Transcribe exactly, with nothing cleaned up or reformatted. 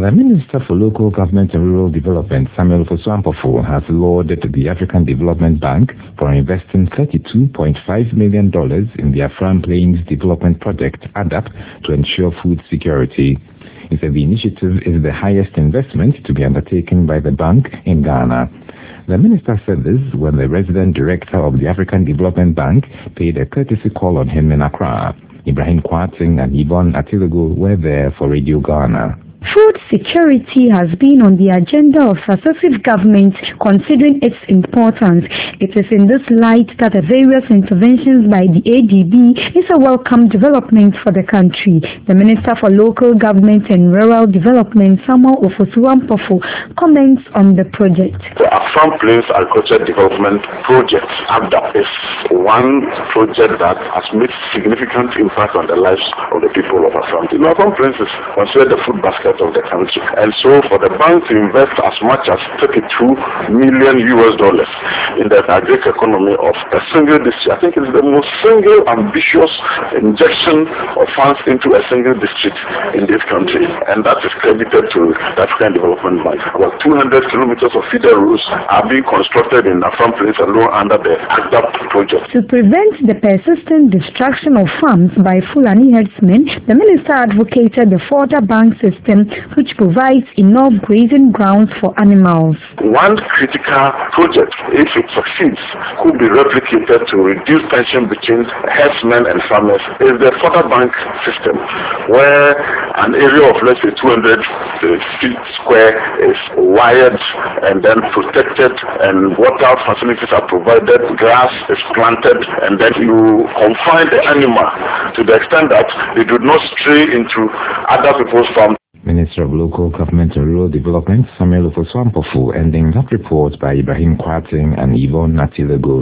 The Minister for Local Government and Rural Development, Samuel Ofosu Ampofo, has lauded the African Development Bank for investing thirty-two point five million dollars in the Afram Plains Development Project, A D A P, to ensure food security. He said the initiative is the highest investment to be undertaken by the bank in Ghana. The minister said this when the resident director of the African Development Bank paid a courtesy call on him in Accra. Ibrahim Kwarteng and Yvonne Atilogo were there for Radio Ghana. Food security has been on the agenda of successive governments considering its importance. It is in this light that the various interventions by the A D B is a welcome development for the country. The Minister for Local Government and Rural Development, Samuel Ofosu Ampofo, comments on the project. The Afram Plains Agriculture Development Project, A D A P, is one project that has made significant impact on the lives of the people of Afram. The Afram Plains is considered the food basket of the country, and so for the bank to invest as much as thirty-two million U S dollars in the agri economy of a single district, I think it's the most single ambitious injection of funds into a single district in this country, and that is credited to the African Development Bank. About two hundred kilometers of feeder roads are being constructed in Afram Plains alone under the A D A P project. To prevent the persistent destruction of farms by Fulani herdsmen, the minister advocated the fodder bank system, which provides enough grazing grounds for animals. One critical project, if it succeeds, could be replicated to reduce tension between herdsmen and farmers, is the fodder bank system, where an area of let's say two hundred feet square is wired and then protected, and water facilities are provided, grass is planted, and then you confine the animal to the extent that they do not stray into other people's farms. Minister of Local Government and Rural Development, Samuel Ofosu Ampofo, ending that report by Ibrahim Kwarteng and Yvonne Atilogo.